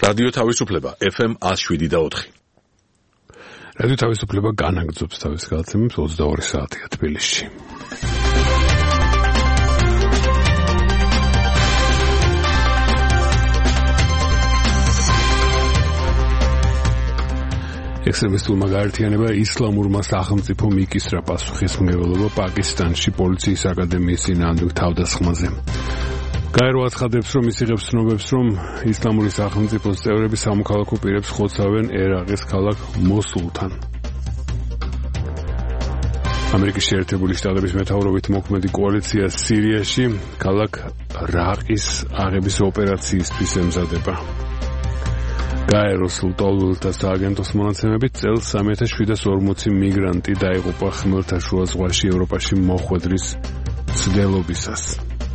რადიო თავისუფლება FM 107.4. რადიო თავისუფლება განაგრძობს თავის გადაცემებს 22 საათია თბილისში. ექსტრემისტულმა გაერთიანება ისლამურმა სახელმწიფო მიკისრა პასუხისმგებლობა პაკისტანში პოლიციის აკადემიის წინააღმდეგ თავდასხმაზე. გაერო აცხადებს, რომ ის იღებს ცნობებს, რომ ისლამური სახელმწიფოს წევრები სამოქალაქო პირებს ხოცავენ ერაყის ქალაქ მოსულთან. ამერიკის შეერთებული შტატების მეთაურობით მოქმედი კოალიცია სირიაში ქალაქ რაყის აღების ოპერაციისთვის ემზადება. გაეროს ლტოლვილთა სააგენტოს მონაცემებით წელს 3740 მიგრანტი დაიღუპა ხმელთაშუა ზღვაში ევროპაში მოხვედრის მცდელობისას.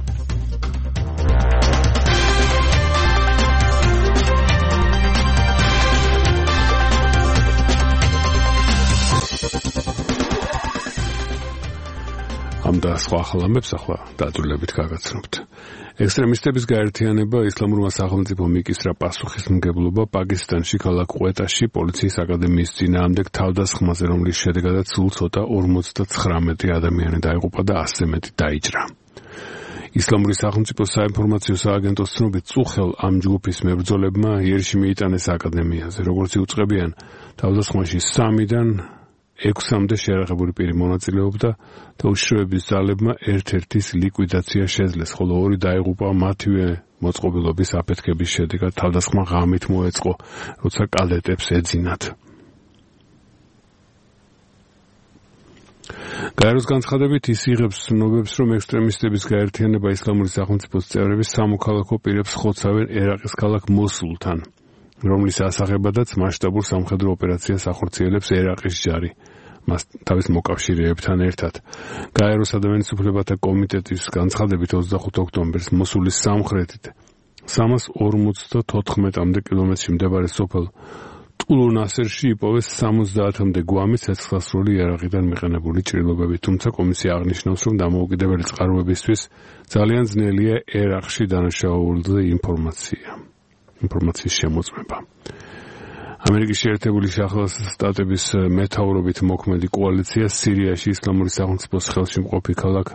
ამ და სხვა ახალამებს ახლა დაწვრილებით გაგაცნობთ. ექსტრემისტების გაერთიანება ისლამურმა სახელმწიფო მიკისრა პასუხისმგებლობა პაკისტანში ქალაქ ყვეტაში პოლიციის აკადემიის წინააღმდეგ თავდასხმაზე, რომლის შედეგადაც სულ ცოტა 59 ადამიანი დაიღუპა და 100-ზე მეტი დაიჭრა. ისლამური სახელმწიფო საინფორმაციო სააგენტოს ცნობით წუხელ ამ ჯგუფის მებრძოლებმა იერში მიიტანეს აკადემიაზე. როგორც იუწყებიან, თავდასხმაში 3-დან 6-მდე შეერაღებული პირი მონაწილეობდა და უშიშროების ძალებმა ერთ-ერთის ლიკვიდაცია შეძლეს, ხოლო 2 დაიღუპა მათივე მოწყობილობის აფეთქების შედეგად. თავდასხმა ღამით მოეწყო, როცა კადეტებს ეძინათ. გაეროს განცხადებით ის იღებს ცნობებს, რომ ექსტრემისტების გაერთიანება ისლამური სახელმწიფოს წევრები სამოქალაქო პირებს ხოცავენ ერაყის ქალაქ მოსულთან, რომლის ასაღებადაც მასშტაბურ სამხედრო ოპერაციას ახორციელებს ერაყის ჯარი, მას თავის მოკავშირეებთან ერთად. გაეროს ადამიანის უფლებათა კომიტეტის განცხადებით 25 ოქტომბერს მოსულის სამხრეთით 354-მდე კილომეტრში მდებარე სოფელ ტულუნასერში იპოვეს 70-მდე გვამი ცეცხლსროლი ერაყიდან მიყენებული ჭრილობები, თუმცა კომისია აღნიშნავს, რომ დამოუკიდებელი წყაროებისთვის ძალიან ძნელია ერაყში დანაშაულზე ინფორმაციის შემოწმება. ამერიკის შეერთებული შტატების მეთაურობით მოქმედი კოალიცია სირიაში ისლამური სახელმწიფოს ხელში მყოფი ქალაქ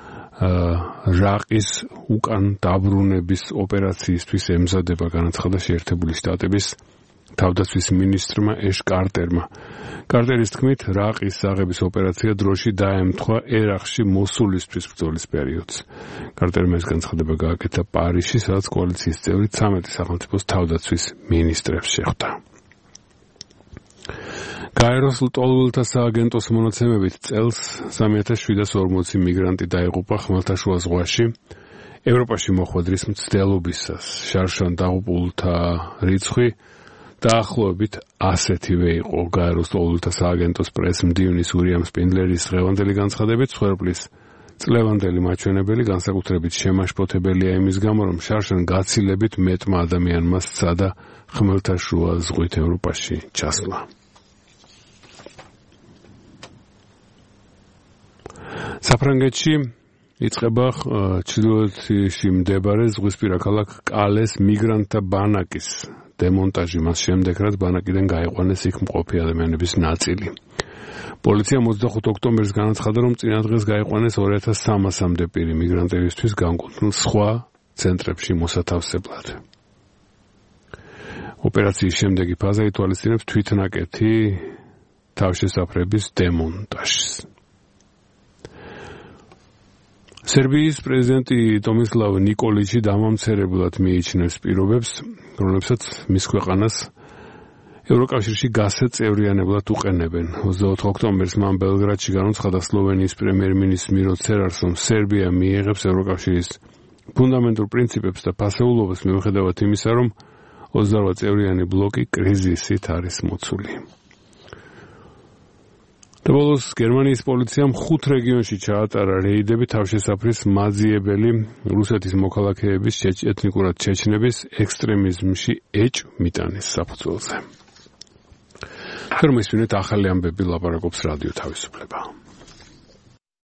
რაყის უკან დაბრუნების ოპერაციისთვის ემზადება, განაცხადა შეერთებული შტატების თავდაცვის მინისტრმა ეშ კარტერმა. კარტერის თქმით, რაყის აღების ოპერაცია დროში დაემთხვა ერაყში მოსულისთვის ბრძოლის პერიოდს. კარტერმა ეს განცხადება გააკეთა პარიზში, სადაც კოალიციის წევრი 13 სახელმწიფოს თავდაცვის მინისტრებს შეხვდა. გაეროს ლტოლვილთა სააგენტოს მონაცემებით წელს 3740 მიგრანტი დაიღუპა ხმელთაშუა ზღვაში ევროპაში მოხვედრის მცდელობისას. შარშან დაღუპულთა რიცხვი დაახლოებით ასეთივე იყო. გაეროს ლტოლვილთა სააგენტოს პრეს-მდივნის ურიამ სპინდლერის დღევანდელი განცხადებით, მსხვერპლის წლევანდელი მაჩვენებელი განსაკუთრებით შემაშფოთებელია იმის გამო, რომ შარშან გაცილებით მეტმა ადამიანმა სცადა ხმელთაშუა ზღვით ევროპაში ჩასვლა. საფრანგეთში იწყება ჩრდილოეთში მდებარე ზღვისპირა ქალაქ კალეს მიგრანტთა ბანაკის დემონტაჟი, მას შემდეგ, რაც ბანაკიდან გაიყვანეს იქ მყოფი ადამიანების ნაწილი. პოლიცია 25 ოქტომბერს განაცხადა, რომ წინა დღეს გაიყვანეს 2300-მდე პირი მიგრანტებისთვის განკუთვნილ სხვა ცენტრებში მოსათავსებლად. ოპერაციის შემდეგი ფაზა ითვალისწინებს თვითნაკეთი თავშესაფრების დემონტაჟს. სერბიის პრეზიდენტი ტომისლავ ნიკოლიჩი დამამცირებლად მიიჩნევს პირობებს, რომლებსაც მის ქვეყანას ევროკავშირში გასაწევრიანებლად უყენებენ. 24 ოქტომბერს მან ბელგრადში განუცხადა სლოვენიის პრემიერ-მინისტრ მირო ცერარს, რომ სერბია მიიღებს ევროკავშირის ფუნდამენტურ პრინციპებს და ფასეულობას მიუხედავად იმისა, რომ 28 წევრიანი ბლოკი კრიზისით არის მოცული. და ბოლოს გერმანიის პოლიციამ 5 რეგიონში ჩაატარა რეიდები თავშესაფრის მაძიებელი რუსეთის მოქალაქეების ეთნიკურად ჩეჩნების ექსტრემიზმში ეჭვმიტანის საფუძველზე. რომ ისმინეთ ახალი ამბები ლაპარაკობს რადიო თავისუფლება.